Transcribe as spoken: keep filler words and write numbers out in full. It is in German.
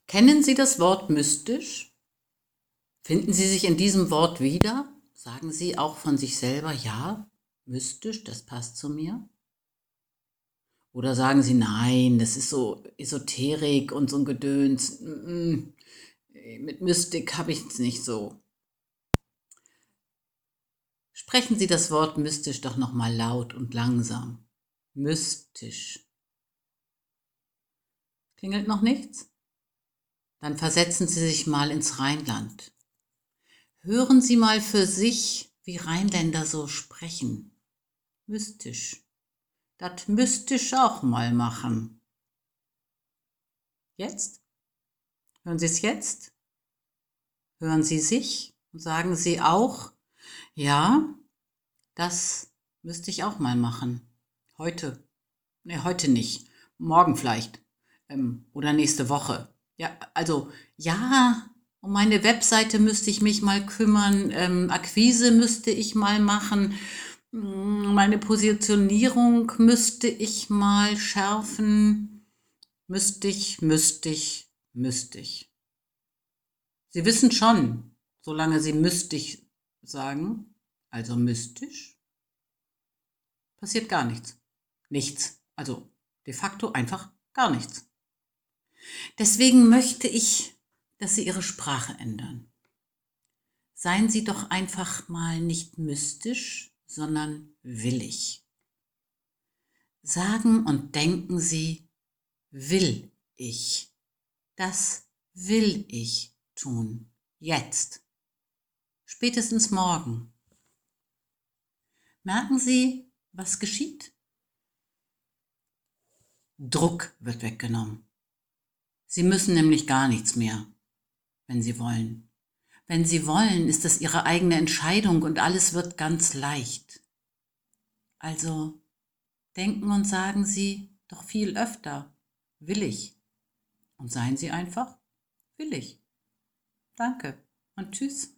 Kennen Sie das Wort mystisch? Finden Sie sich in diesem Wort wieder? Sagen Sie auch von sich selber, ja, mystisch, das passt zu mir? Oder sagen Sie, nein, das ist so Esoterik und so ein Gedöns. mm, mm, Mit Mystik habe ich es nicht so. Sprechen Sie das Wort mystisch doch nochmal laut und langsam. Mystisch. Klingelt noch nichts? Dann versetzen Sie sich mal ins Rheinland. Hören Sie mal für sich, wie Rheinländer so sprechen. Mystisch. Das müsste ich auch mal machen. Jetzt? Hören Sie es jetzt? Hören Sie sich und sagen Sie auch, ja, das müsste ich auch mal machen. Heute. Ne, heute nicht. Morgen vielleicht. Ähm, oder nächste Woche. Ja, also, ja, um meine Webseite müsste ich mich mal kümmern. Ähm, Akquise müsste ich mal machen. Mm, Meine Positionierung müsste ich mal schärfen. Müsste ich, müsste ich, müsste ich. Sie wissen schon, solange Sie müstig sagen, also mystisch, passiert gar nichts. Nichts. Also de facto einfach gar nichts. Deswegen möchte ich, dass Sie Ihre Sprache ändern. Seien Sie doch einfach mal nicht mystisch, sondern willig. Sagen und denken Sie, will ich. Das will ich tun. Jetzt. Spätestens morgen. Merken Sie, was geschieht? Druck wird weggenommen. Sie müssen nämlich gar nichts mehr, wenn Sie wollen. Wenn Sie wollen, ist das Ihre eigene Entscheidung und alles wird ganz leicht. Also denken und sagen Sie doch viel öfter, will ich. Und seien Sie einfach willig. Danke und tschüss.